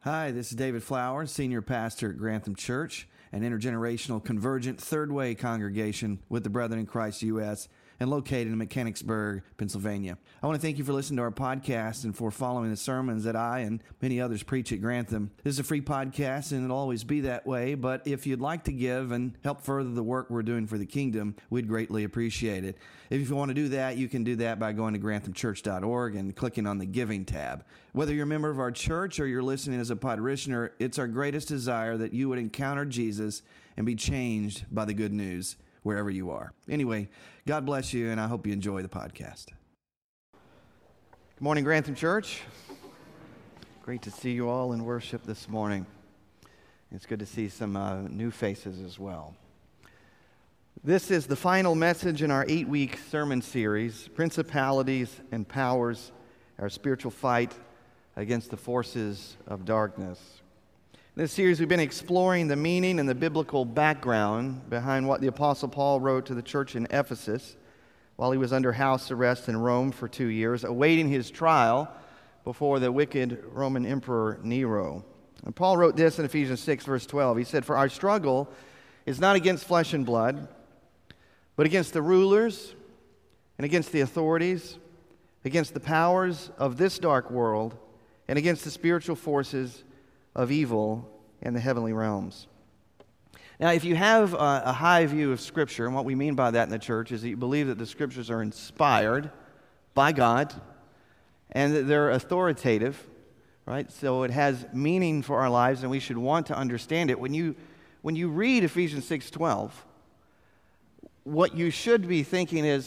Hi, this is David Flowers, Senior Pastor at Grantham Church, an intergenerational convergent third way congregation with the Brethren in Christ U.S. and located in Mechanicsburg, Pennsylvania. I want to thank you for listening to our podcast and for following the sermons that I and many others preach at Grantham. This is a free podcast and it'll always be that way, but if you'd like to give and help further the work we're doing for the kingdom, we'd greatly appreciate it. If you want to do that, you can do that by going to granthamchurch.org and clicking on the Giving tab. Whether you're a member of our church or you're listening as a parishioner, it's our greatest desire that you would encounter Jesus and be changed by the good news wherever you are. Anyway, God bless you, and I hope you enjoy the podcast. Good morning, Grantham Church. Great to see you all in worship this morning. It's good to see some new faces as well. This is the final message in our 8-week sermon series, Principalities and Powers, our spiritual fight against the forces of darkness. In this series, we've been exploring the meaning and the biblical background behind what the Apostle Paul wrote to the church in Ephesus while he was under house arrest in Rome for 2 years, awaiting his trial before the wicked Roman Emperor Nero. And Paul wrote this in Ephesians 6, verse 12. He said, "For our struggle is not against flesh and blood, but against the rulers and against the authorities, against the powers of this dark world, and against the spiritual forces of evil in the heavenly realms." Now, if you have a high view of Scripture, and what we mean by that in the church is that you believe that the Scriptures are inspired by God and that they're authoritative, right? So it has meaning for our lives and we should want to understand it. When you read Ephesians 6:12, what you should be thinking is,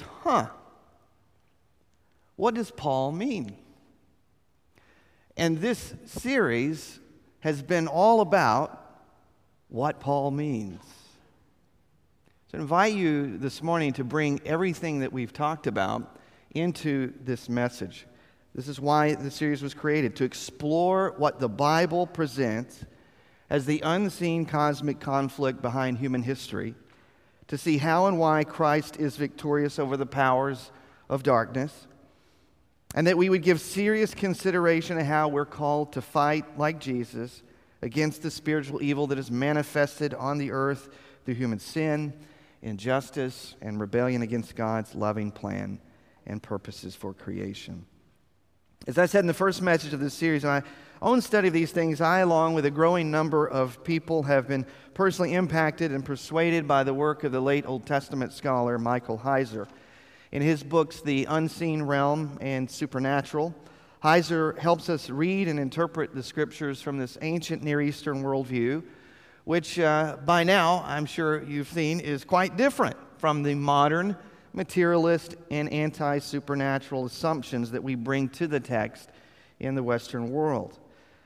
what does Paul mean? And this series has been all about what Paul means. So I invite you this morning to bring everything that we've talked about into this message. This is why the series was created, to explore what the Bible presents as the unseen cosmic conflict behind human history, to see how and why Christ is victorious over the powers of darkness, and that we would give serious consideration to how we're called to fight like Jesus against the spiritual evil that is manifested on the earth through human sin, injustice, and rebellion against God's loving plan and purposes for creation. As I said in the first message of this series, in my own study of these things, I, along with a growing number of people, have been personally impacted and persuaded by the work of the late Old Testament scholar Michael Heiser. In his books, The Unseen Realm and Supernatural, Heiser helps us read and interpret the Scriptures from this ancient Near Eastern worldview, which by now, I'm sure you've seen, is quite different from the modern materialist and anti-supernatural assumptions that we bring to the text in the Western world.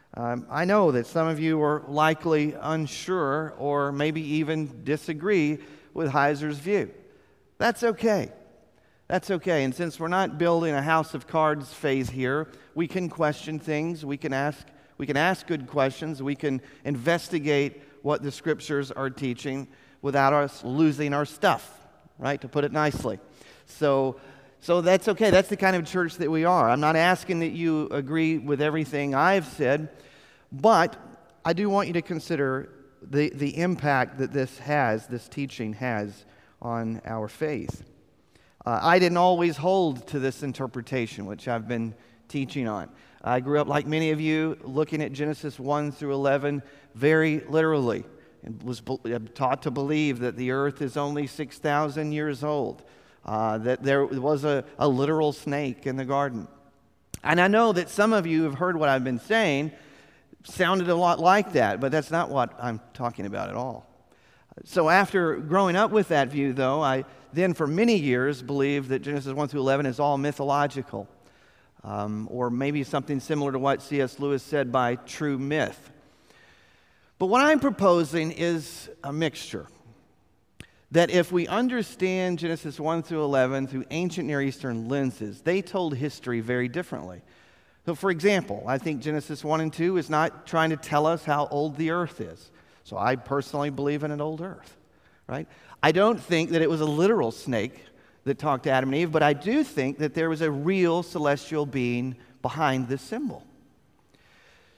I know that some of you are likely unsure or maybe even disagree with Heiser's view. That's okay. That's okay. And since we're not building a house of cards phase here, we can question things, we can ask good questions, we can investigate what the Scriptures are teaching without us losing our stuff, right, to put it nicely. So that's okay. That's the kind of church that we are. I'm not asking that you agree with everything I've said, but I do want you to consider the impact that this teaching has on our faith. I didn't always hold to this interpretation, which I've been teaching on. I grew up, like many of you, looking at Genesis 1 through 11 very literally, and was taught to believe that the earth is only 6,000 years old, that there was a literal snake in the garden. And I know that some of you have heard what I've been saying, sounded a lot like that, but that's not what I'm talking about at all. So after growing up with that view, though, I then for many years believed that Genesis 1 through 11 is all mythological, or maybe something similar to what C.S. Lewis said by true myth. But what I'm proposing is a mixture. That if we understand Genesis 1 through 11 through ancient Near Eastern lenses, they told history very differently. So for example, I think Genesis 1 and 2 is not trying to tell us how old the earth is. So I personally believe in an old earth, right? I don't think that it was a literal snake that talked to Adam and Eve, but I do think that there was a real celestial being behind this symbol.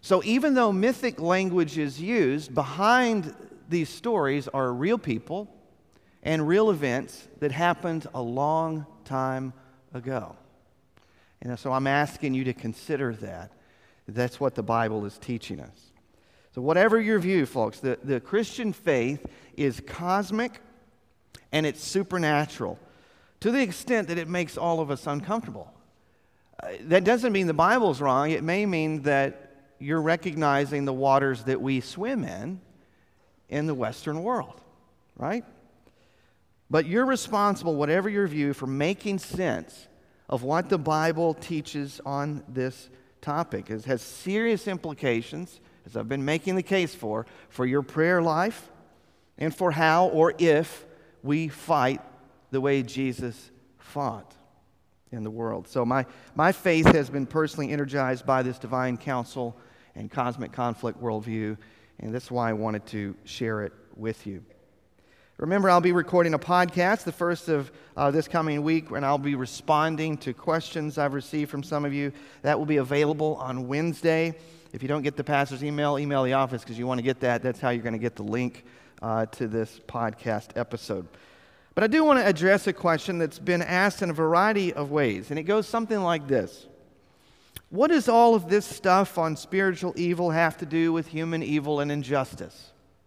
So even though mythic language is used, behind these stories are real people and real events that happened a long time ago. And so I'm asking you to consider that. That's what the Bible is teaching us. So whatever your view, folks, the Christian faith is cosmic and it's supernatural to the extent that it makes all of us uncomfortable. That doesn't mean the Bible's wrong. It may mean that you're recognizing the waters that we swim in the Western world, right? But you're responsible, whatever your view, for making sense of what the Bible teaches on this topic. It has serious implications, as I've been making the case for your prayer life and for how or if we fight the way Jesus fought in the world. So my faith has been personally energized by this divine counsel and cosmic conflict worldview, and that's why I wanted to share it with you. Remember, I'll be recording a podcast, the first of this coming week, and I'll be responding to questions I've received from some of you. That will be available on Wednesday. If you don't get the pastor's email the office because you want to get that. That's how you're going to get the link to this podcast episode. But I do want to address a question that's been asked in a variety of ways, and it goes something like this. What does all of this stuff on spiritual evil have to do with human evil and injustice?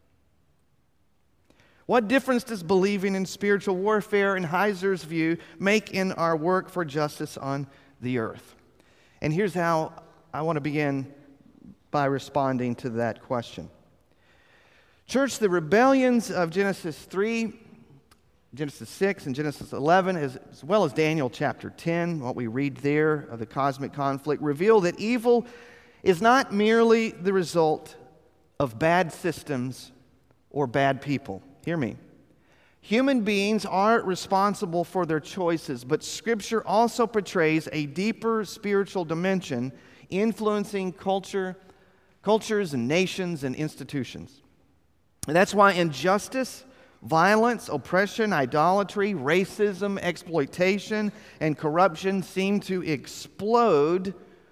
What difference does believing in spiritual warfare, in Heiser's view, make in our work for justice on the earth? And here's how I want to begin by responding to that question. Church, the rebellions of Genesis 3, Genesis 6, and Genesis 11, as well as Daniel chapter 10, what we read there of the cosmic conflict, reveal that evil is not merely the result of bad systems or bad people. Hear me. Human beings are responsible for their choices, but Scripture also portrays a deeper spiritual dimension influencing cultures and nations and institutions. And that's why injustice, violence, oppression, idolatry, racism, exploitation, and corruption seem to explode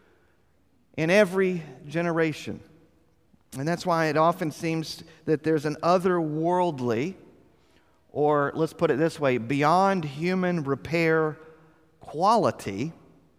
in every generation. And that's why it often seems that there's an otherworldly, or let's put it this way, beyond human repair quality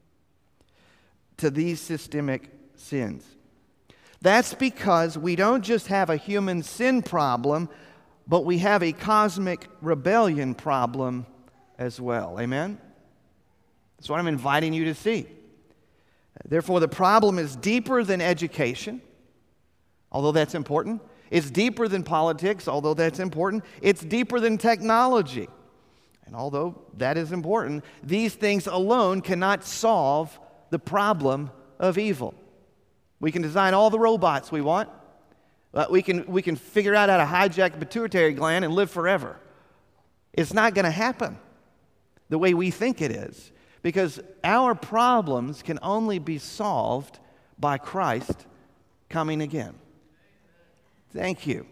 to these systemic sins. That's because we don't just have a human sin problem, but we have a cosmic rebellion problem as well. Amen? That's what I'm inviting you to see. Therefore, the problem is deeper than education, although that's important. It's deeper than politics, although that's important. It's deeper than technology. And although that is important, these things alone cannot solve the problem of evil. We can design all the robots we want. We can figure out how to hijack the pituitary gland and live forever. It's not going to happen the way we think it is, because our problems can only be solved by Christ coming again. Thank you.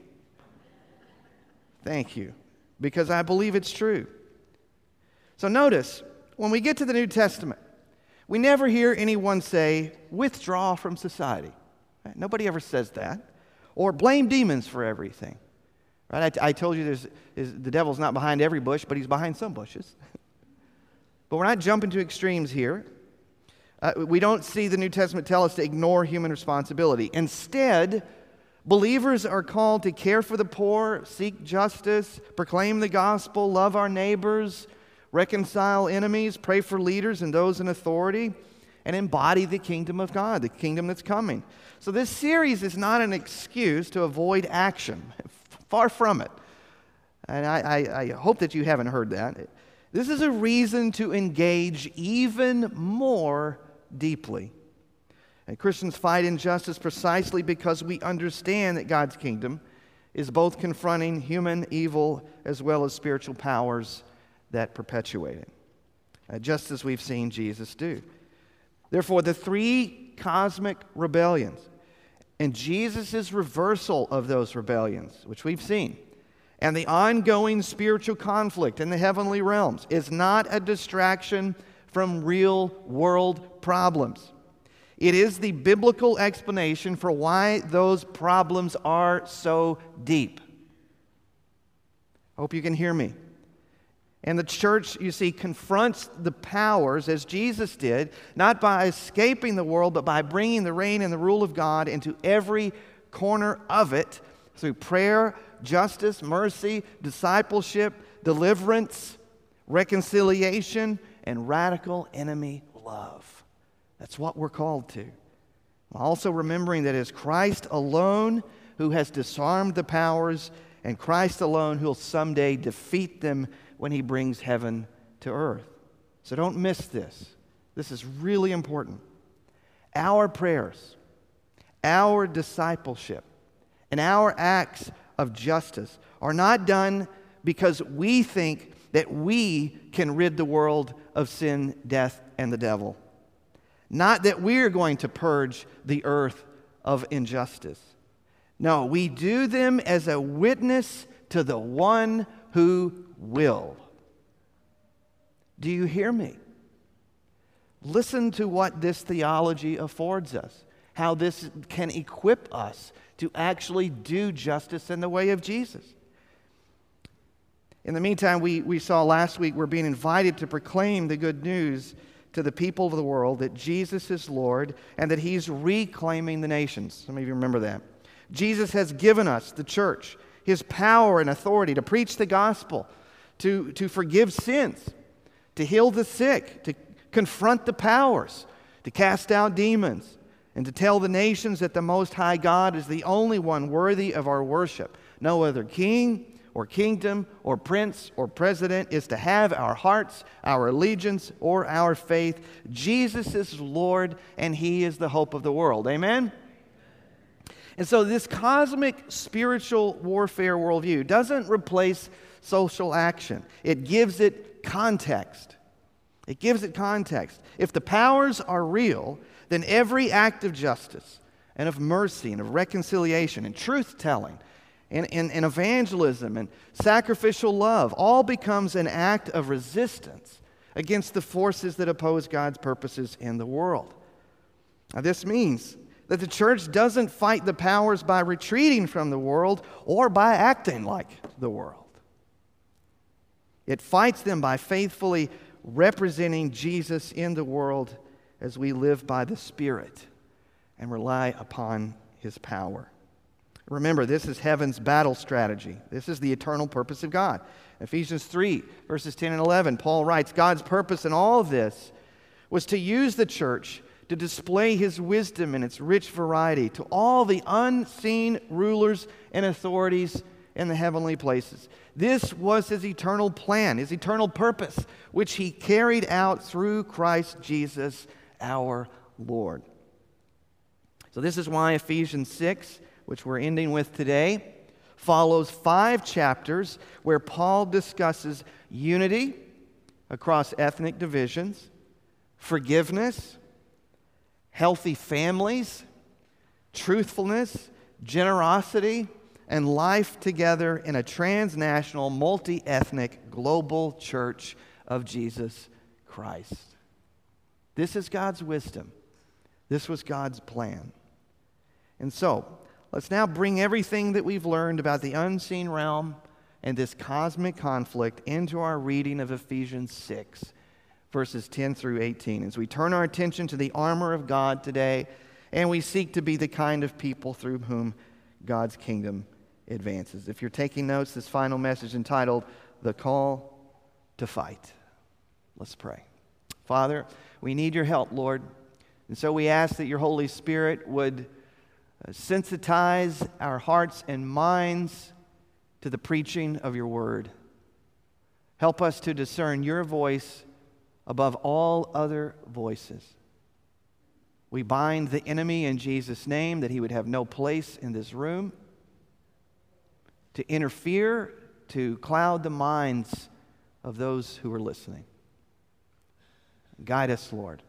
Thank you. Because I believe it's true. So notice, when we get to the New Testament, we never hear anyone say, withdraw from society. Right? Nobody ever says that. Or blame demons for everything. Right? I told you the devil's not behind every bush, but he's behind some bushes. But we're not jumping to extremes here. We don't see the New Testament tell us to ignore human responsibility. Instead, believers are called to care for the poor, seek justice, proclaim the gospel, love our neighbors, reconcile enemies, pray for leaders and those in authority, and embody the kingdom of God, the kingdom that's coming. So this series is not an excuse to avoid action. Far from it. And I hope that you haven't heard that. This is a reason to engage even more deeply. And Christians fight injustice precisely because we understand that God's kingdom is both confronting human evil as well as spiritual powers that perpetuate it, just as we've seen Jesus do. Therefore, the three cosmic rebellions and Jesus' reversal of those rebellions, which we've seen, and the ongoing spiritual conflict in the heavenly realms is not a distraction from real world problems. It is the biblical explanation for why those problems are so deep. I hope you can hear me. And the church, you see, confronts the powers as Jesus did, not by escaping the world, but by bringing the reign and the rule of God into every corner of it through prayer, justice, mercy, discipleship, deliverance, reconciliation, and radical enemy love. That's what we're called to. Also remembering that it's Christ alone who has disarmed the powers, and Christ alone who will someday defeat them when he brings heaven to earth. So don't miss this. This is really important. Our prayers, our discipleship, and our acts of justice are not done because we think that we can rid the world of sin, death, and the devil. Not that we're going to purge the earth of injustice. No, we do them as a witness to the one who will. Do you hear me? Listen to what this theology affords us, how this can equip us to actually do justice in the way of Jesus. In the meantime, we saw last week we're being invited to proclaim the good news to the people of the world that Jesus is Lord and that he's reclaiming the nations. Some of you remember that. Jesus has given us, the church, his power and authority to preach the gospel, to forgive sins, to heal the sick, to confront the powers, to cast out demons, and to tell the nations that the Most High God is the only one worthy of our worship. No other king or kingdom or prince or president is to have our hearts, our allegiance, or our faith. Jesus is Lord, and he is the hope of the world. Amen? And so this cosmic spiritual warfare worldview doesn't replace social action. It gives it context. It gives it context. If the powers are real, then every act of justice and of mercy and of reconciliation and truth-telling and evangelism and sacrificial love all becomes an act of resistance against the forces that oppose God's purposes in the world. Now, this means that the church doesn't fight the powers by retreating from the world or by acting like the world. It fights them by faithfully representing Jesus in the world as we live by the Spirit and rely upon his power. Remember, this is heaven's battle strategy. This is the eternal purpose of God. Ephesians 3, verses 10 and 11, Paul writes, God's purpose in all of this was to use the church to display his wisdom in its rich variety to all the unseen rulers and authorities in the heavenly places. This was his eternal plan, his eternal purpose, which he carried out through Christ Jesus our Lord. So this is why Ephesians 6, which we're ending with today, follows 5 chapters where Paul discusses unity across ethnic divisions, forgiveness, healthy families, truthfulness, generosity, and life together in a transnational, multi-ethnic, global church of Jesus Christ. This is God's wisdom. This was God's plan. And so, let's now bring everything that we've learned about the unseen realm and this cosmic conflict into our reading of Ephesians 6, verses 10 through 18, as we turn our attention to the armor of God today, and we seek to be the kind of people through whom God's kingdom advances. If you're taking notes, this final message entitled, The Call to Fight. Let's pray. Father, we need your help, Lord, and so we ask that your Holy Spirit would sensitize our hearts and minds to the preaching of your word. Help us to discern your voice above all other voices. We bind the enemy in Jesus' name, that he would have no place in this room to interfere, to cloud the minds of those who are listening. Guide us, Lord.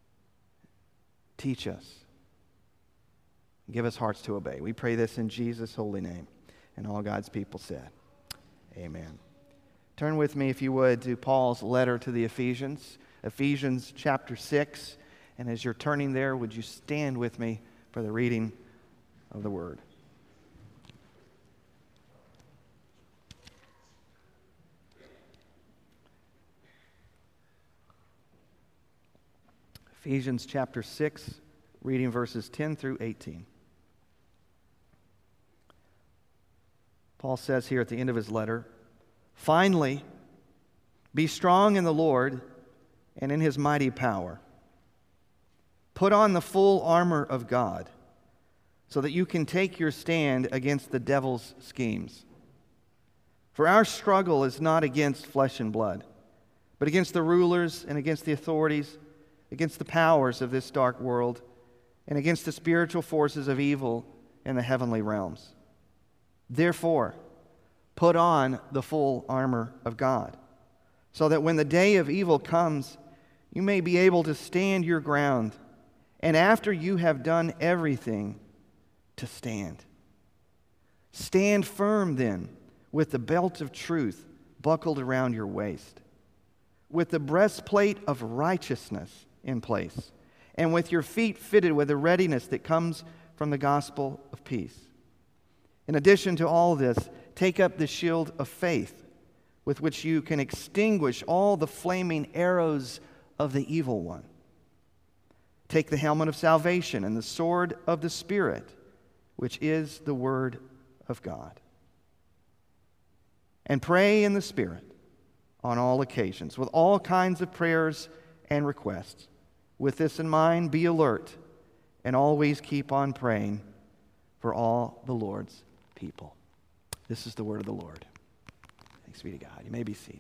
Teach us. Give us hearts to obey. We pray this in Jesus' holy name. And all God's people said, amen. Turn with me, if you would, to Paul's letter to the Ephesians, Ephesians chapter 6. And as you're turning there, would you stand with me for the reading of the Word? Ephesians chapter 6, reading verses 10 through 18. Paul says here at the end of his letter, "Finally, be strong in the Lord and in His mighty power. Put on the full armor of God, so that you can take your stand against the devil's schemes. For our struggle is not against flesh and blood, but against the rulers and against the authorities, against the powers of this dark world, and against the spiritual forces of evil in the heavenly realms. Therefore, put on the full armor of God, so that when the day of evil comes, you may be able to stand your ground, and after you have done everything, to stand. Stand firm then, with the belt of truth buckled around your waist, with the breastplate of righteousness in place, and with your feet fitted with the readiness that comes from the gospel of peace. In addition to all this, take up the shield of faith, with which you can extinguish all the flaming arrows of the evil one. Take the helmet of salvation and the sword of the Spirit, which is the Word of God. And pray in the Spirit on all occasions, with all kinds of prayers and requests. With this in mind, be alert and always keep on praying for all the Lord's people." This is the word of the Lord. Thanks be to God. You may be seated.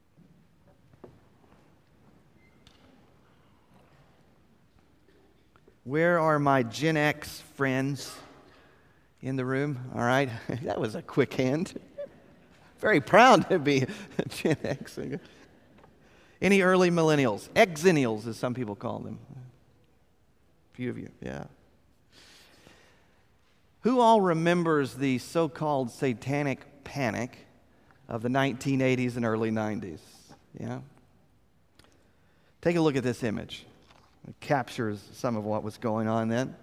Where are my Gen X friends in the room? All right. That was a quick hand. Very proud to be a Gen X. Any early millennials? Exennials, as some people call them. A few of you, yeah. Who all remembers the so-called satanic panic of the 1980s and early 90s? Yeah? Take a look at this image. It captures some of what was going on then.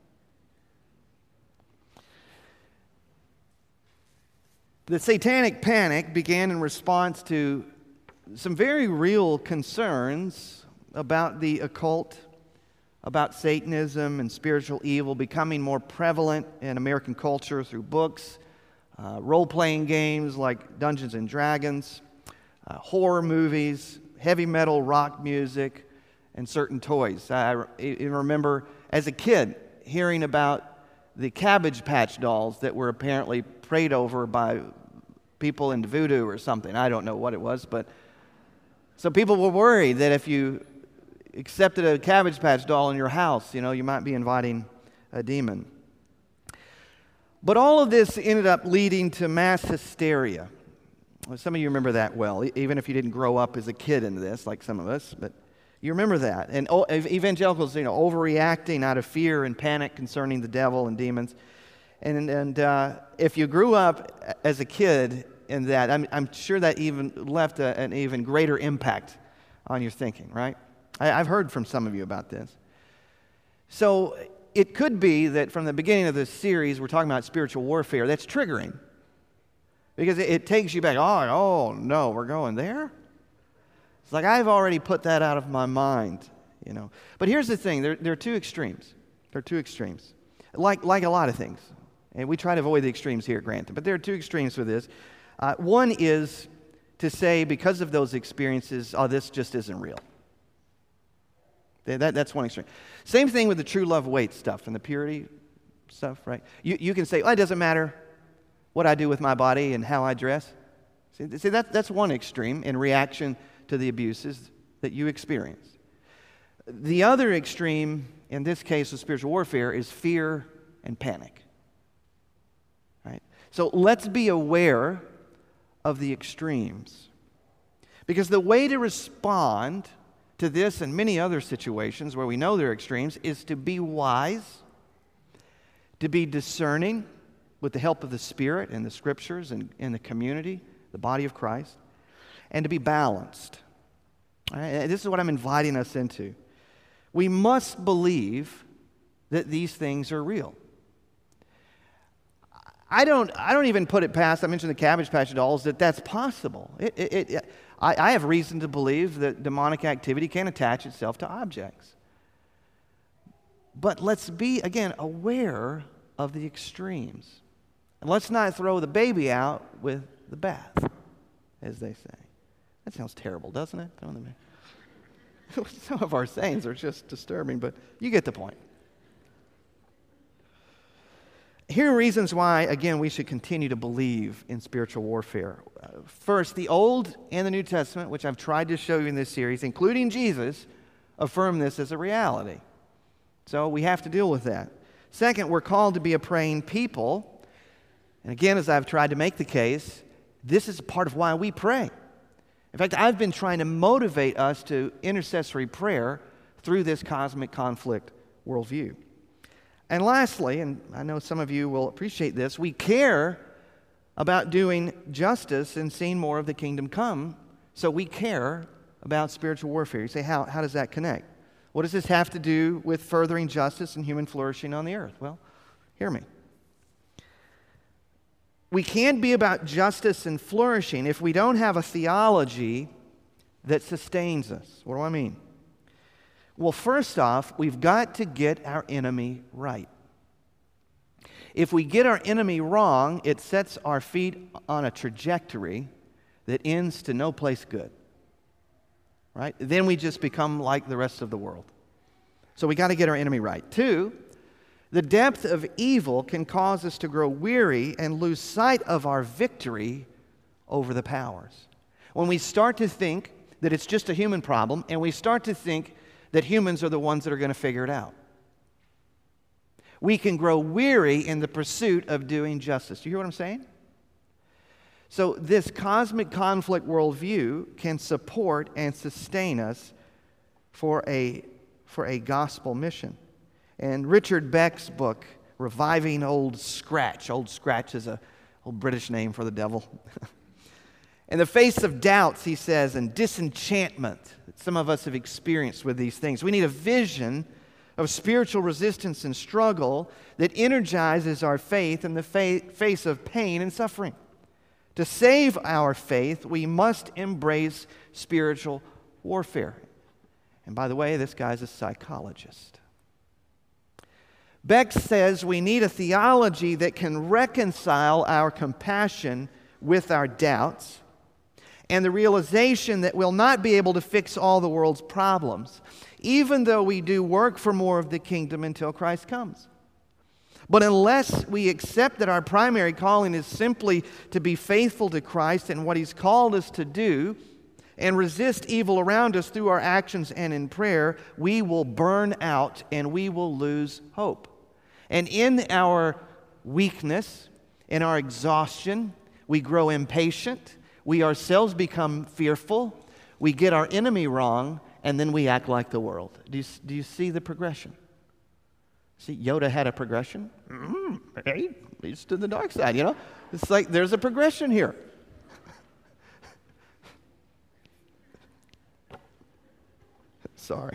The satanic panic began in response to some very real concerns about the occult, about Satanism and spiritual evil becoming more prevalent in American culture through books, role-playing games like Dungeons and Dragons, horror movies, heavy metal rock music, and certain toys. I even remember as a kid hearing about the Cabbage Patch dolls that were apparently prayed over by people in voodoo or something. I don't know what it was, but so people were worried that if you accepted a Cabbage Patch doll in your house, you might be inviting a demon. But all of this ended up leading to mass hysteria. Well, some of you remember that well, even if you didn't grow up as a kid into this, like some of us, but you remember that. And evangelicals, overreacting out of fear and panic concerning the devil and demons. And if you grew up as a kid in that, I'm sure that even left an even greater impact on your thinking, right? I've heard from some of you about this. So it could be that from the beginning of this series, we're talking about spiritual warfare. That's triggering. Because it takes you back, oh no, we're going there? It's like I've already put that out of my mind, But here's the thing, there are two extremes. There are two extremes. Like a lot of things. And we try to avoid the extremes here, granted. But there are two extremes with this. One is to say, because of those experiences, this just isn't real. That's one extreme. Same thing with the true love waits stuff and the purity stuff, right? You can say, it doesn't matter what I do with my body and how I dress. See that's one extreme in reaction to the abuses that you experience. The other extreme, in this case of spiritual warfare, is fear and panic. Right? So let's be aware of the extremes. Because the way to respond to this and many other situations where we know there are extremes is to be wise, to be discerning with the help of the Spirit and the Scriptures and in the community, the body of Christ, and to be balanced. All right? This is what I'm inviting us into. We must believe that these things are real. I don't even put it past, I mentioned the Cabbage Patch Dolls, that's possible. I have reason to believe that demonic activity can attach itself to objects. But let's be, again, aware of the extremes. And let's not throw the baby out with the bath, as they say. That sounds terrible, doesn't it? Some of our sayings are just disturbing, but you get the point. Here are reasons why, again, we should continue to believe in spiritual warfare. First, the Old and the New Testament, which I've tried to show you in this series, including Jesus, affirm this as a reality. So we have to deal with that. Second, we're called to be a praying people. And again, as I've tried to make the case, this is part of why we pray. In fact, I've been trying to motivate us to intercessory prayer through this cosmic conflict worldview. And lastly, and I know some of you will appreciate this, we care about doing justice and seeing more of the kingdom come, so we care about spiritual warfare. You say, how does that connect? What does this have to do with furthering justice and human flourishing on the earth? Well, hear me. We can't be about justice and flourishing if we don't have a theology that sustains us. What do I mean? Well, first off, we've got to get our enemy right. If we get our enemy wrong, it sets our feet on a trajectory that ends to no place good. Right? Then we just become like the rest of the world. So we got to get our enemy right. Two, the depth of evil can cause us to grow weary and lose sight of our victory over the powers. When we start to think that it's just a human problem, and we start to think that humans are the ones that are going to figure it out, we can grow weary in the pursuit of doing justice. Do you hear what I'm saying? So this cosmic conflict worldview can support and sustain us for a gospel mission. And Richard Beck's book, Reviving Old Scratch is an old British name for the devil. In the face of doubts, he says, and disenchantment that some of us have experienced with these things, we need a vision of spiritual resistance and struggle that energizes our faith in the face of pain and suffering. To save our faith, we must embrace spiritual warfare. And by the way, this guy's a psychologist. Beck says we need a theology that can reconcile our compassion with our doubts and the realization that we'll not be able to fix all the world's problems, even though we do work for more of the kingdom until Christ comes. But unless we accept that our primary calling is simply to be faithful to Christ and what He's called us to do, and resist evil around us through our actions and in prayer, we will burn out and we will lose hope. And in our weakness, in our exhaustion, we grow impatient, we ourselves become fearful, we get our enemy wrong, and then we act like the world. Do you see the progression? See, Yoda had a progression. Hey, leads to the dark side, you know? It's like there's a progression here. Sorry.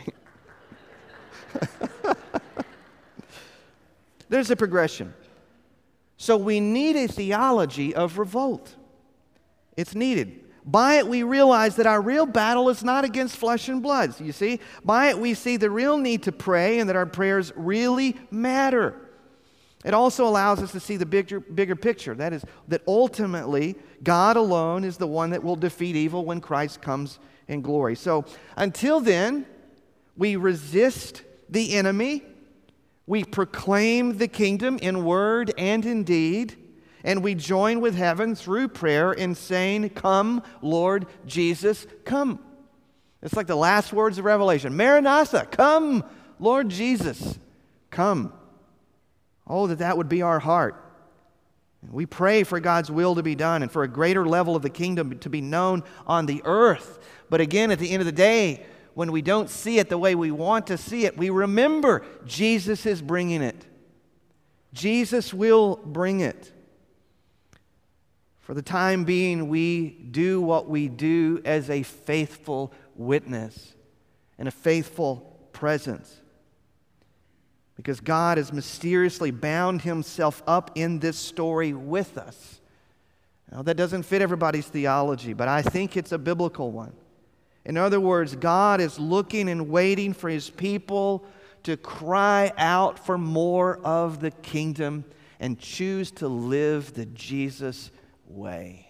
There's a progression. So we need a theology of revolt. It's needed. By it, we realize that our real battle is not against flesh and blood. You see? By it, we see the real need to pray and that our prayers really matter. It also allows us to see the bigger picture. That is, that ultimately, God alone is the one that will defeat evil when Christ comes in glory. So, until then, we resist the enemy. We proclaim the kingdom in word and in deed. And we join with heaven through prayer in saying, "Come, Lord Jesus, come." It's like the last words of Revelation. Maranatha, come, Lord Jesus, come. Oh, that would be our heart. We pray for God's will to be done and for a greater level of the kingdom to be known on the earth. But again, at the end of the day, when we don't see it the way we want to see it, we remember Jesus is bringing it. Jesus will bring it. For the time being, we do what we do as a faithful witness and a faithful presence. Because God has mysteriously bound himself up in this story with us. Now, that doesn't fit everybody's theology, but I think it's a biblical one. In other words, God is looking and waiting for his people to cry out for more of the kingdom and choose to live the Jesus way.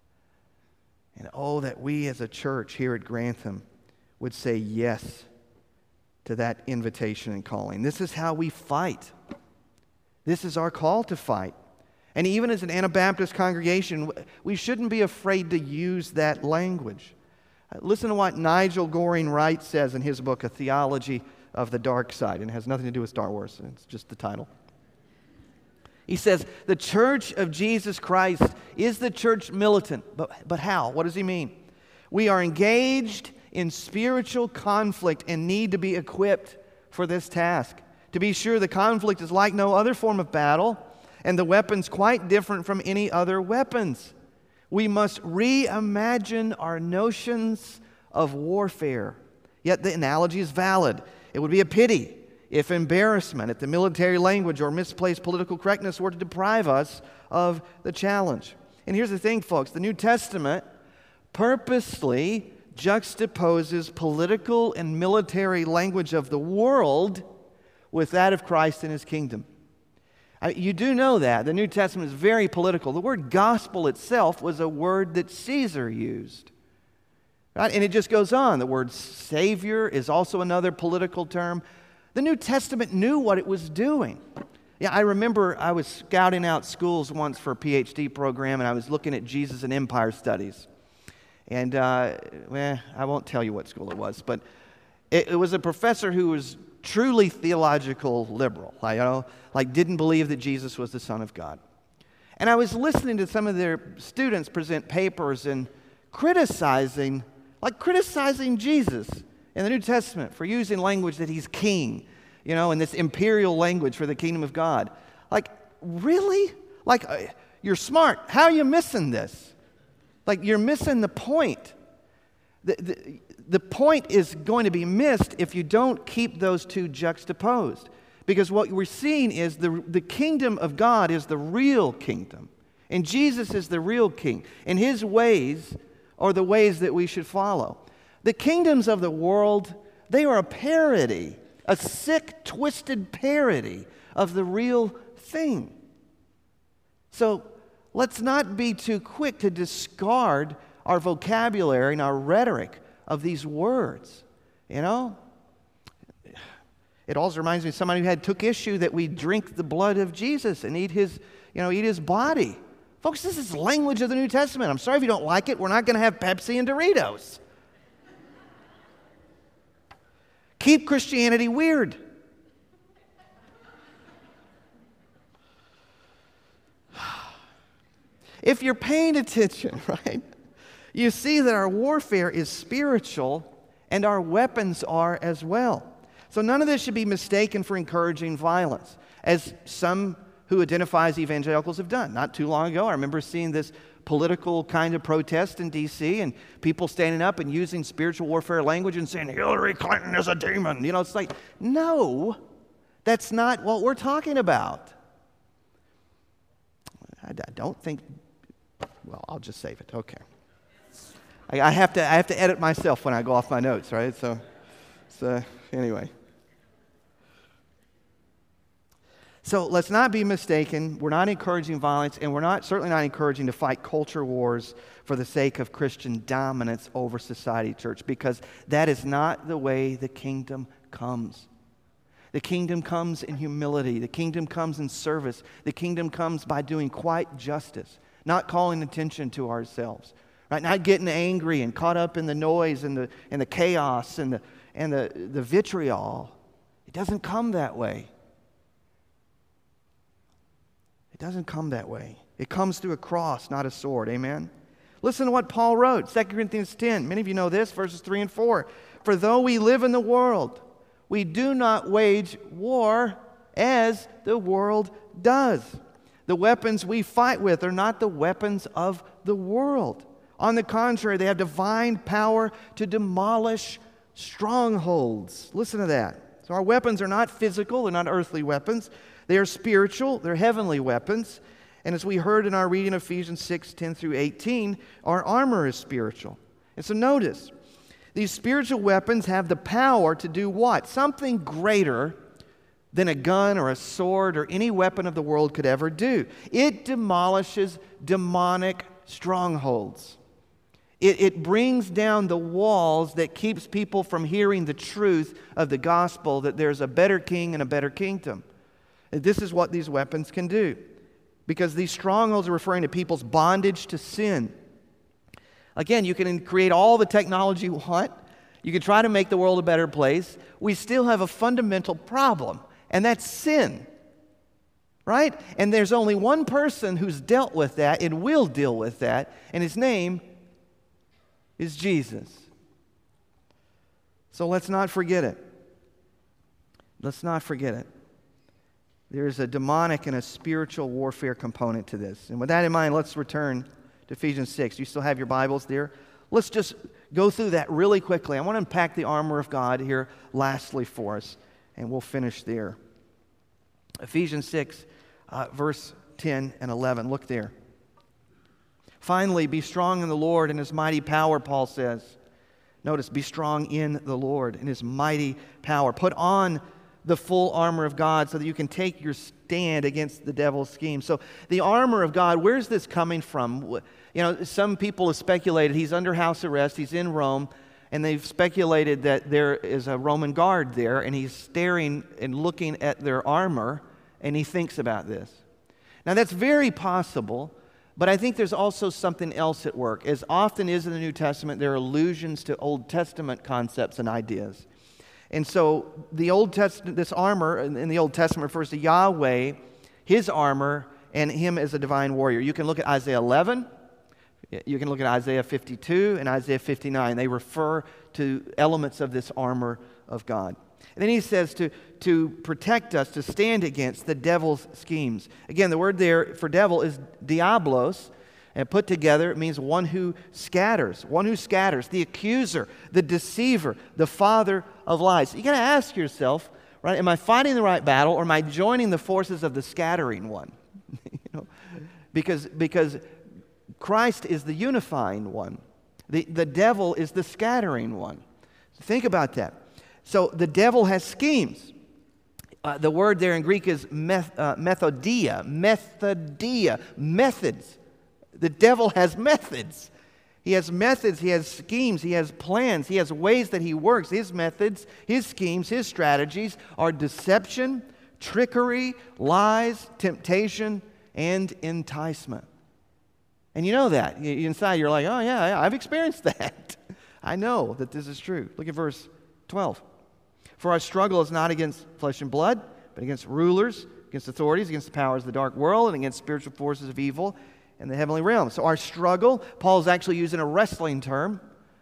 And oh, that we as a church here at Grantham would say yes to that invitation and calling. This is how we fight. This is our call to fight. And even as an Anabaptist congregation, we shouldn't be afraid to use that language. Listen to what Nigel Goring Wright says in his book, A Theology of the Dark Side. And it has nothing to do with Star Wars. It's just the title. He says, the Church of Jesus Christ is the church militant. But how? What does he mean? We are engaged in spiritual conflict and need to be equipped for this task. To be sure, the conflict is like no other form of battle, and the weapons quite different from any other weapons. We must reimagine our notions of warfare. Yet the analogy is valid. It would be a pity if embarrassment at the military language or misplaced political correctness were to deprive us of the challenge. And here's the thing, folks. The New Testament purposely juxtaposes political and military language of the world with that of Christ and his kingdom. You do know that. The New Testament is very political. The word gospel itself was a word that Caesar used. Right? And it just goes on. The word Savior is also another political term. The New Testament knew what it was doing. Yeah, I remember I was scouting out schools once for a PhD program, and I was looking at Jesus and Empire Studies. And, I won't tell you what school it was, but it was a professor who was truly theological liberal, like didn't believe that Jesus was the Son of God. And I was listening to some of their students present papers and criticizing Jesus in the New Testament for using language that he's king, in this imperial language for the kingdom of God. Like, really? Like, you're smart. How are you missing this? Like, you're missing the point. The point is going to be missed if you don't keep those two juxtaposed. Because what we're seeing is the kingdom of God is the real kingdom. And Jesus is the real king. And his ways are the ways that we should follow. The kingdoms of the world, they are a parody, a sick, twisted parody of the real thing. So let's not be too quick to discard our vocabulary and our rhetoric of these words. It also reminds me of somebody who took issue that we drink the blood of Jesus and eat his body. Folks, this is language of the New Testament. I'm sorry if you don't like it. We're not going to have Pepsi and Doritos. Keep Christianity weird. If you're paying attention, right, you see that our warfare is spiritual and our weapons are as well. So none of this should be mistaken for encouraging violence, as some who identify as evangelicals have done. Not too long ago, I remember seeing this political kind of protest in D.C. and people standing up and using spiritual warfare language and saying, Hillary Clinton is a demon. It's like, no, that's not what we're talking about. I don't think, well, I'll just save it. Okay. I have to edit myself when I go off my notes, right? So anyway. So let's not be mistaken. We're not encouraging violence, and we're certainly not encouraging to fight culture wars for the sake of Christian dominance over society, church, because that is not the way the kingdom comes. The kingdom comes in humility. The kingdom comes in service. The kingdom comes by doing quiet justice, not calling attention to ourselves, right? Not getting angry and caught up in the noise and the chaos and the vitriol. It doesn't come that way. It doesn't come that way. It comes through a cross, not a sword. Amen? Listen to what Paul wrote, 2 Corinthians 10. Many of you know this, verses 3 and 4. For though we live in the world, we do not wage war as the world does. The weapons we fight with are not the weapons of the world. On the contrary, they have divine power to demolish strongholds. Listen to that. So our weapons are not physical, they're not earthly weapons. They are spiritual, they're heavenly weapons. And as we heard in our reading of Ephesians 6, 10 through 18, our armor is spiritual. And so notice, these spiritual weapons have the power to do what? Something greater than a gun or a sword or any weapon of the world could ever do. It demolishes demonic strongholds. It brings down the walls that keeps people from hearing the truth of the gospel, that there's a better king and a better kingdom. And this is what these weapons can do. Because these strongholds are referring to people's bondage to sin. Again, you can create all the technology you want. You can try to make the world a better place. We still have a fundamental problem, and that's sin. Right? And there's only one person who's dealt with that and will deal with that, and his name is Jesus. So let's not forget it. Let's not forget it. There's a demonic and a spiritual warfare component to this. And with that in mind, let's return to Ephesians 6. You still have your Bibles there? Let's just go through that really quickly. I want to unpack the armor of God here lastly for us, and we'll finish there. Ephesians 6, verse 10 and 11. Look there. Finally, be strong in the Lord and His mighty power, Paul says. Notice, be strong in the Lord and His mighty power. Put on the full armor of God so that you can take your stand against the devil's scheme. So the armor of God, where's this coming from? You know, some people have speculated he's under house arrest, he's in Rome, and they've speculated that there is a Roman guard there, and he's staring and looking at their armor, and he thinks about this. Now that's very possible, but I think there's also something else at work. As often is in the New Testament, there are allusions to Old Testament concepts and ideas. And so the Old Testament, this armor in the Old Testament refers to Yahweh, His armor, and Him as a divine warrior. You can look at Isaiah 11, you can look at Isaiah 52 and Isaiah 59. They refer to elements of this armor of God. And then he says to protect us, to stand against the devil's schemes. Again, the word there for devil is diablos. And put together, it means one who scatters, the accuser, the deceiver, the father of lies. You got to ask yourself, right, am I fighting the right battle, or am I joining the forces of the scattering one? Because Christ is the unifying one. The devil is the scattering one. Think about that. So the devil has schemes. The word there in Greek is methodia, methods. The devil has methods. He has methods, he has schemes, he has plans, he has ways that he works. His methods, his schemes, his strategies are deception, trickery, lies, temptation, and enticement. And you know that. Inside you're like, oh yeah, I've experienced that. I know that this is true. Look at verse 12. For our struggle is not against flesh and blood, but against rulers, against authorities, against the powers of the dark world, and against spiritual forces of evil in the heavenly realm. So our struggle, Paul's actually using a wrestling term,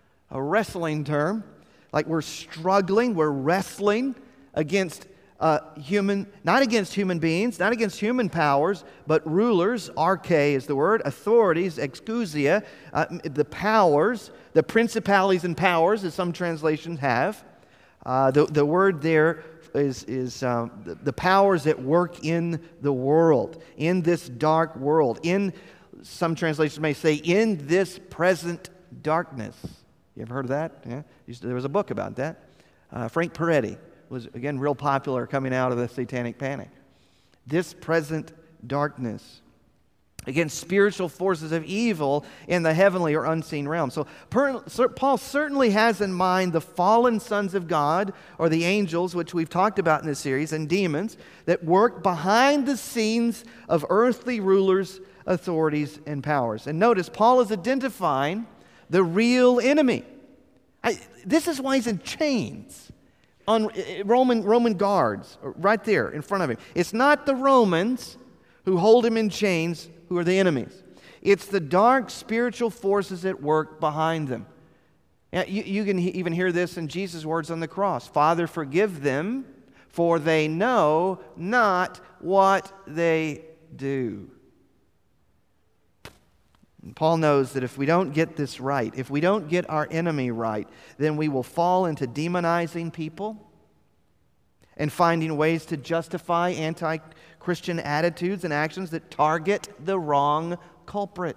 like we're struggling, we're wrestling against not against human beings, not against human powers, but rulers, arche is the word, authorities, exousia, the powers, the principalities and powers, as some translations have. The word there is the powers that work in the world, in this dark world, in, some translations may say, in this present darkness. You ever heard of that? Yeah? There was a book about that. Frank Peretti was, again, real popular coming out of the Satanic Panic. This present darkness against spiritual forces of evil in the heavenly or unseen realm. So Paul certainly has in mind the fallen sons of God, or the angels, which we've talked about in this series, and demons that work behind the scenes of earthly rulers, authorities, and powers. And notice, Paul is identifying the real enemy. This is why he's in chains on Roman guards right there in front of him. It's not the Romans who hold him in chains who are the enemies. It's the dark spiritual forces at work behind them. You can even hear this in Jesus' words on the cross. Father, forgive them, for they know not what they do. And Paul knows that if we don't get this right, if we don't get our enemy right, then we will fall into demonizing people and finding ways to justify anti-Christian attitudes and actions that target the wrong culprit.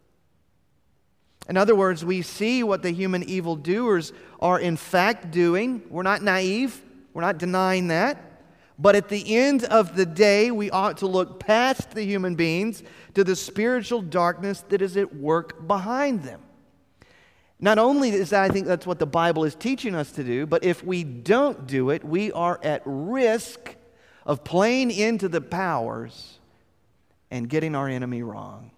In other words, we see what the human evildoers are in fact doing. We're not naive. We're not denying that. But at the end of the day, we ought to look past the human beings to the spiritual darkness that is at work behind them. Not only is that, I think that's what the Bible is teaching us to do, but if we don't do it, we are at risk of playing into the powers and getting our enemy wrong.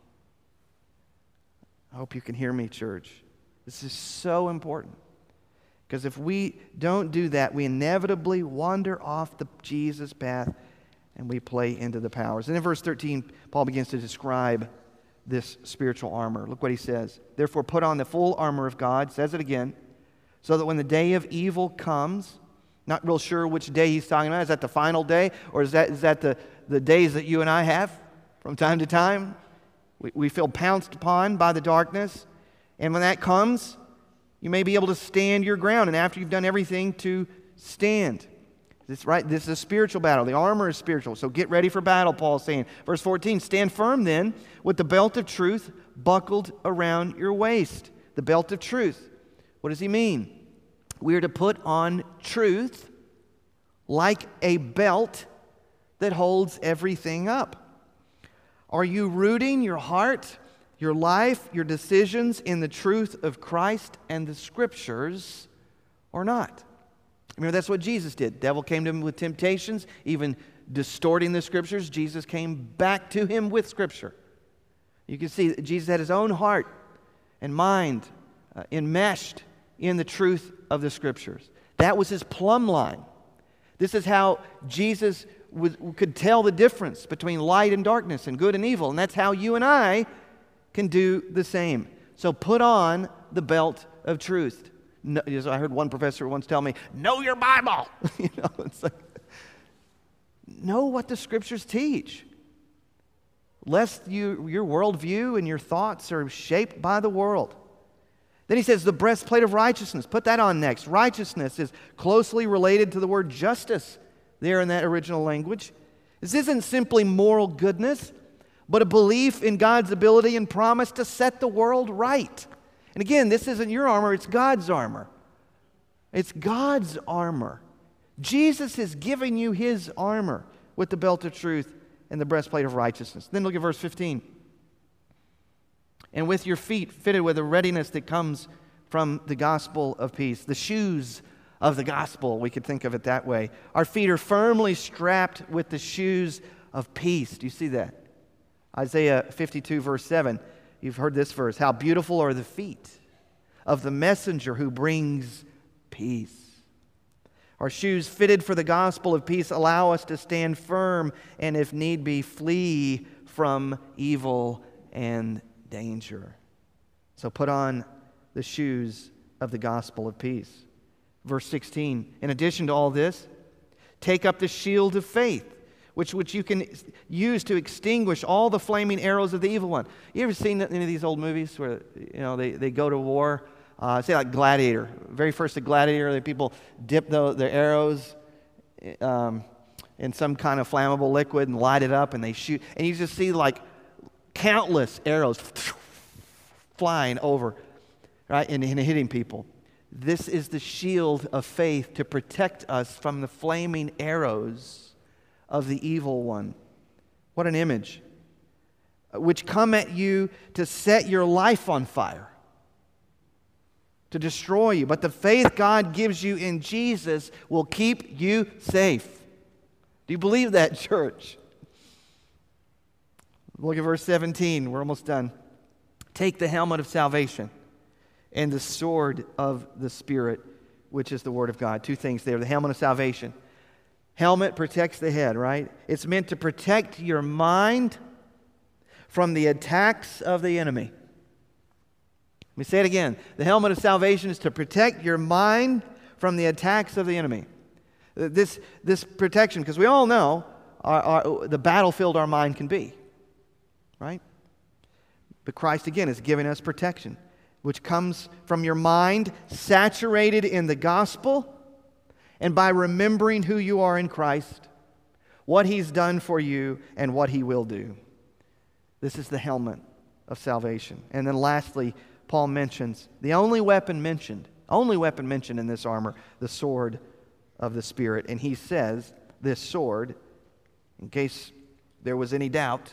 I hope you can hear me, church. This is so important. Because if we don't do that, we inevitably wander off the Jesus path and we play into the powers. And in verse 13, Paul begins to describe this spiritual armor. Look what he says. Therefore, put on the full armor of God, says it again, so that when the day of evil comes, not real sure which day he's talking about. Is that the final day? Or is that the days that you and I have from time to time? We feel pounced upon by the darkness. And when that comes, you may be able to stand your ground. And after you've done everything to stand. This is a spiritual battle. The armor is spiritual. So get ready for battle, Paul's saying. Verse 14, stand firm then with the belt of truth buckled around your waist. The belt of truth. What does he mean? We are to put on truth like a belt that holds everything up. Are you rooting your heart, your life, your decisions in the truth of Christ and the Scriptures or not? Remember, that's what Jesus did. The devil came to him with temptations, even distorting the Scriptures. Jesus came back to him with Scripture. You can see that Jesus had his own heart and mind enmeshed in the truth of the Scriptures. That was his plumb line. This is how Jesus could tell the difference between light and darkness and good and evil. And that's how you and I can do the same. So put on the belt of truth. No, I heard one professor once tell me, know your Bible. It's like, know what the Scriptures teach. Lest your worldview and your thoughts are shaped by the world. Then he says the breastplate of righteousness. Put that on next. Righteousness is closely related to the word justice there in that original language. This isn't simply moral goodness, but a belief in God's ability and promise to set the world right. And again, this isn't your armor, it's God's armor. It's God's armor. Jesus is giving you his armor with the belt of truth and the breastplate of righteousness. Then look at verse 15. And with your feet fitted with a readiness that comes from the gospel of peace. The shoes of the gospel, we could think of it that way. Our feet are firmly strapped with the shoes of peace. Do you see that? Isaiah 52 verse 7. You've heard this verse. How beautiful are the feet of the messenger who brings peace. Our shoes fitted for the gospel of peace allow us to stand firm and, if need be, flee from evil and danger. So put on the shoes of the gospel of peace. Verse 16, in addition to all this, take up the shield of faith, which you can use to extinguish all the flaming arrows of the evil one. You ever seen any of these old movies where they go to war? Say like Gladiator. Very first of Gladiator, the people dip their arrows in some kind of flammable liquid and light it up and they shoot. And you just see like countless arrows flying over, right, and hitting people. This is the shield of faith to protect us from the flaming arrows of the evil one. What an image. Which come at you to set your life on fire, to destroy you. But the faith God gives you in Jesus will keep you safe. Do you believe that, church? Look at verse 17. We're almost done. Take the helmet of salvation and the sword of the Spirit, which is the Word of God. Two things there. The helmet of salvation. Helmet protects the head, right? It's meant to protect your mind from the attacks of the enemy. Let me say it again. The helmet of salvation is to protect your mind from the attacks of the enemy. This protection, because we all know the battlefield our mind can be, right? But Christ, again, is giving us protection, which comes from your mind saturated in the gospel and by remembering who you are in Christ, what He's done for you, and what He will do. This is the helmet of salvation. And then lastly, Paul mentions the only weapon mentioned in this armor, the sword of the Spirit. And he says this sword, in case there was any doubt,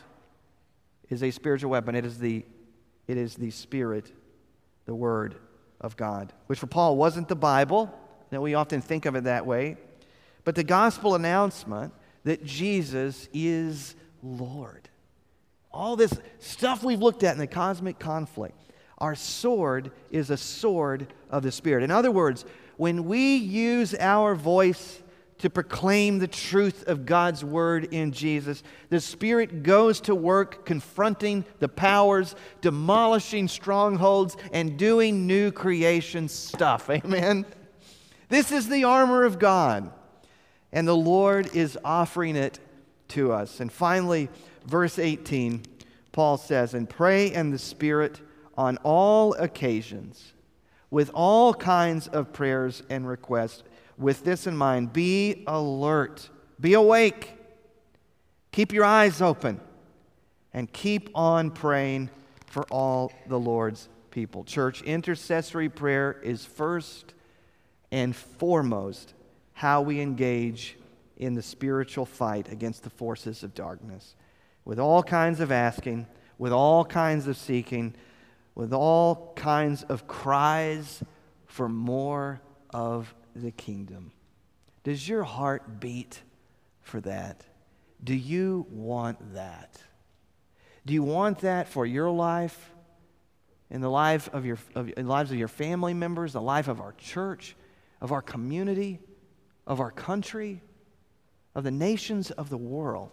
is a spiritual weapon. It is the Spirit, the Word of God, which for Paul wasn't the Bible. Now, we often think of it that way, but the gospel announcement that Jesus is Lord. All this stuff we've looked at in the cosmic conflict, our sword is a sword of the Spirit. In other words, when we use our voice to proclaim the truth of God's Word in Jesus, the Spirit goes to work confronting the powers, demolishing strongholds, and doing new creation stuff. Amen? This is the armor of God, and the Lord is offering it to us. And finally, verse 18, Paul says, "And pray in the Spirit on all occasions, with all kinds of prayers and requests. With this in mind, be alert, be awake, keep your eyes open, and keep on praying for all the Lord's people." Church, intercessory prayer is first and foremost how we engage in the spiritual fight against the forces of darkness. With all kinds of asking, with all kinds of seeking, with all kinds of cries for more of the kingdom. Does your heart beat for that? Do you want that? Do you want that for your life, in the lives of your family members, the life of our church, of our community, of our country, of the nations of the world?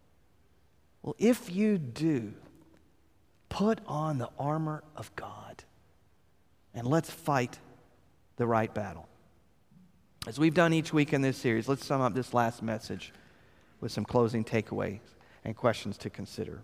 Well, if you do, put on the armor of God and let's fight the right battle. As we've done each week in this series, let's sum up this last message with some closing takeaways and questions to consider.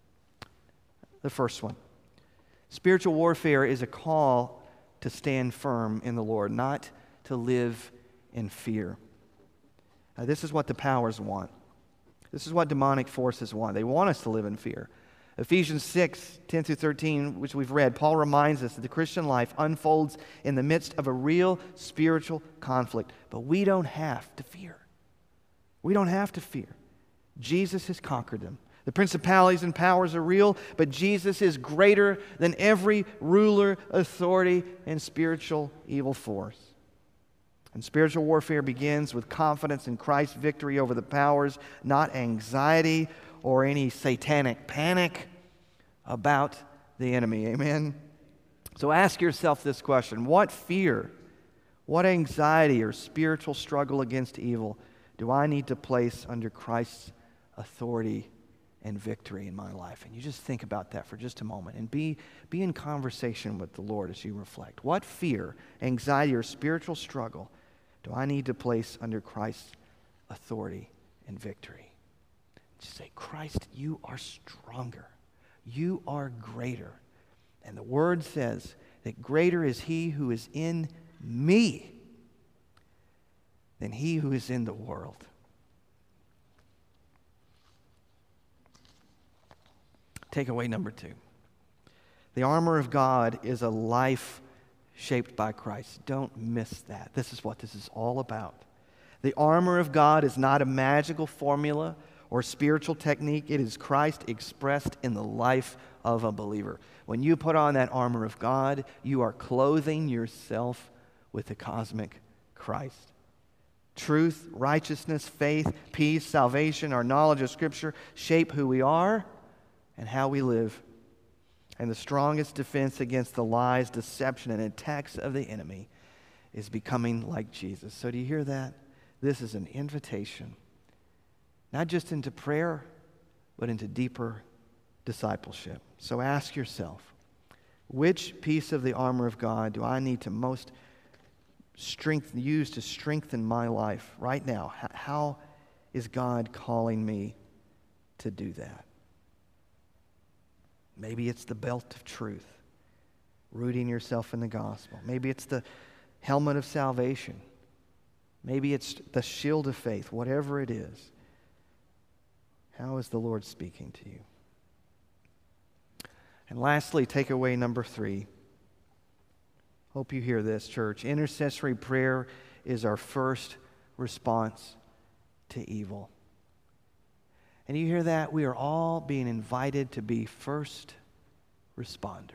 The first one: spiritual warfare is a call to stand firm in the Lord, not to live in fear. Now, this is what the powers want. This is what demonic forces want. They want us to live in fear. Ephesians 6, 10 through 13, which we've read, Paul reminds us that the Christian life unfolds in the midst of a real spiritual conflict. But we don't have to fear. We don't have to fear. Jesus has conquered them. The principalities and powers are real, but Jesus is greater than every ruler, authority, and spiritual evil force. And spiritual warfare begins with confidence in Christ's victory over the powers, not anxiety or any satanic panic about the enemy. Amen? So ask yourself this question: what fear, what anxiety or spiritual struggle against evil do I need to place under Christ's authority and victory in my life? And you just think about that for just a moment and be in conversation with the Lord as you reflect. What fear, anxiety, or spiritual struggle do I need to place under Christ's authority and victory? Just say, Christ, you are stronger. You are greater. And the Word says that greater is He who is in me than he who is in the world. Takeaway number 2. The armor of God is a life shaped by Christ. Don't miss that. This is what this is all about. The armor of God is not a magical formula or spiritual technique. It is Christ expressed in the life of a believer. When you put on that armor of God, you are clothing yourself with the cosmic Christ. Truth, righteousness, faith, peace, salvation, our knowledge of Scripture shape who we are and how we live. And the strongest defense against the lies, deception, and attacks of the enemy is becoming like Jesus. So do you hear that? This is an invitation, not just into prayer, but into deeper discipleship. So ask yourself, which piece of the armor of God do I need to most use to strengthen my life right now? How is God calling me to do that? Maybe it's the belt of truth, rooting yourself in the gospel. Maybe it's the helmet of salvation. Maybe it's the shield of faith. Whatever it is, how is the Lord speaking to you? And lastly, takeaway number 3. Hope you hear this, church. Intercessory prayer is our first response to evil. And you hear that? We are all being invited to be first responders.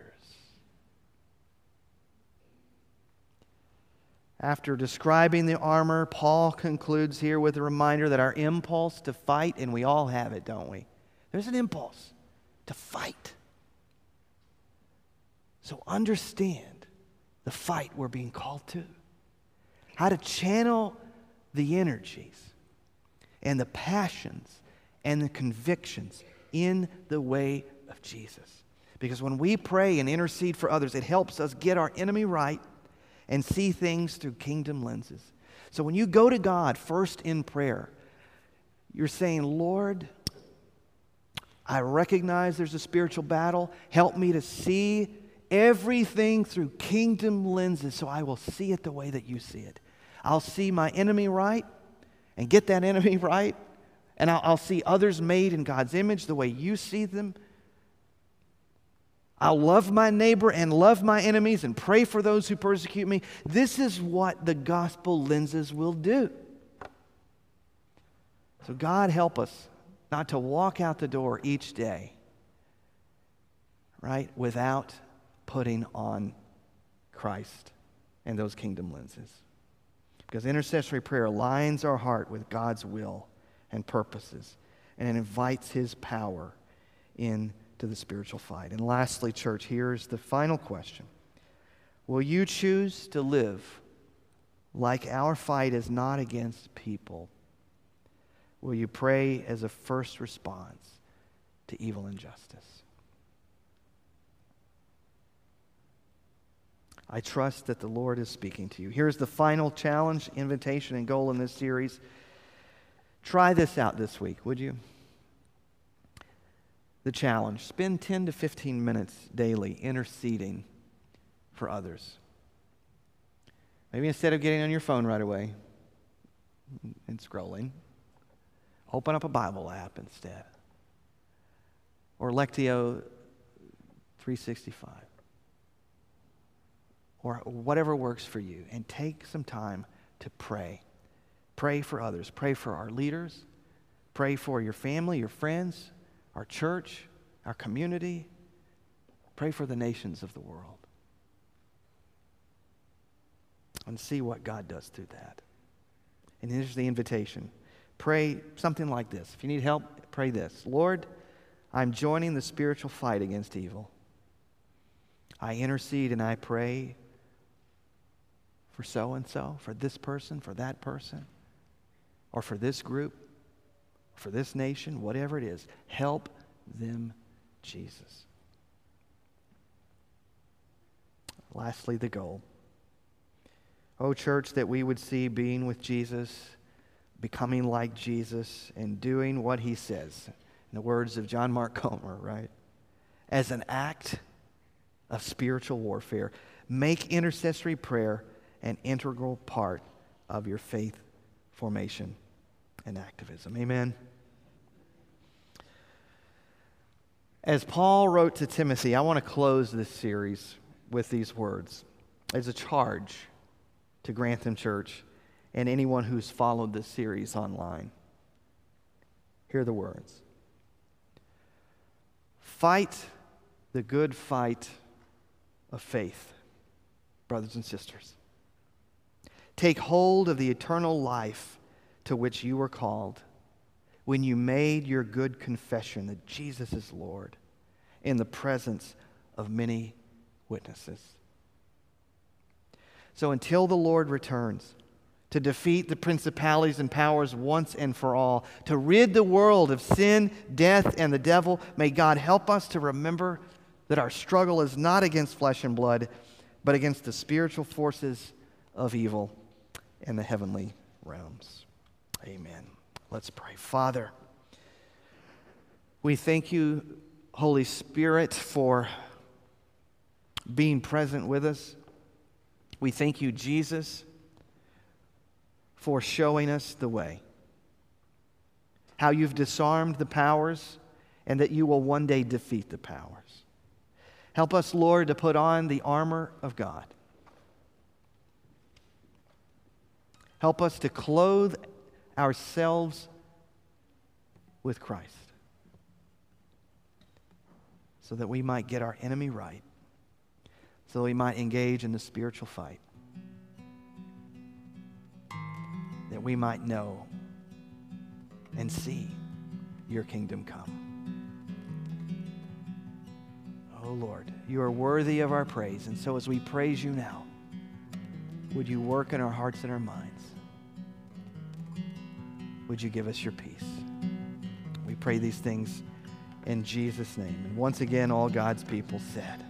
After describing the armor, Paul concludes here with a reminder that our impulse to fight, and we all have it, don't we? There's an impulse to fight. So understand the fight we're being called to. How to channel the energies and the passions and the convictions in the way of Jesus. Because when we pray and intercede for others, it helps us get our enemy right and see things through kingdom lenses. So when you go to God first in prayer, you're saying, Lord, I recognize there's a spiritual battle. Help me to see everything through kingdom lenses so I will see it the way that you see it. I'll see my enemy right and get that enemy right. And I'll see others made in God's image the way you see them. I'll love my neighbor and love my enemies and pray for those who persecute me. This is what the gospel lenses will do. So God help us not to walk out the door each day, right, without putting on Christ and those kingdom lenses. Because intercessory prayer aligns our heart with God's will and purposes, and it invites His power into the spiritual fight. And lastly, church, here's the final question. Will you choose to live like our fight is not against people? Will you pray as a first response to evil and injustice? I trust that the Lord is speaking to you. Here's the final challenge, invitation, and goal in this series. Try this out this week, would you? The challenge. Spend 10 to 15 minutes daily interceding for others. Maybe instead of getting on your phone right away and scrolling, open up a Bible app instead. Or Lectio 365. Or whatever works for you. And take some time to pray. Pray for others. Pray for our leaders. Pray for your family, your friends, our church, our community. Pray for the nations of the world. And see what God does through that. And here's the invitation. Pray something like this. If you need help, pray this. Lord, I'm joining the spiritual fight against evil. I intercede and I pray for so-and-so, for this person, for that person, or for this group, for this nation, whatever it is. Help them, Jesus. Lastly, the goal. Oh, church, that we would see being with Jesus, becoming like Jesus, and doing what He says, in the words of John Mark Comer, right? As an act of spiritual warfare. Make intercessory prayer an integral part of your faith formation and activism. Amen. As Paul wrote to Timothy, I want to close this series with these words as a charge to Grantham Church and anyone who's followed this series online. Hear the words. Fight the good fight of faith, brothers and sisters. Take hold of the eternal life to which you were called when you made your good confession that Jesus is Lord in the presence of many witnesses. So until the Lord returns to defeat the principalities and powers once and for all, to rid the world of sin, death, and the devil, may God help us to remember that our struggle is not against flesh and blood, but against the spiritual forces of evil in the heavenly realms. Amen. Let's pray. Father, we thank you Holy Spirit, for being present with us. We thank you, Jesus, for showing us the way. How you've disarmed the powers and that you will one day defeat the powers. Help us, Lord, to put on the armor of God. Help us to clothe ourselves with Christ so that we might get our enemy right, so we might engage in the spiritual fight, that we might know and see your kingdom come. Oh Lord, you are worthy of our praise, and so as we praise you now, would you work in our hearts and our minds? Would you give us your peace? We pray these things in Jesus' name. And once again, all God's people said,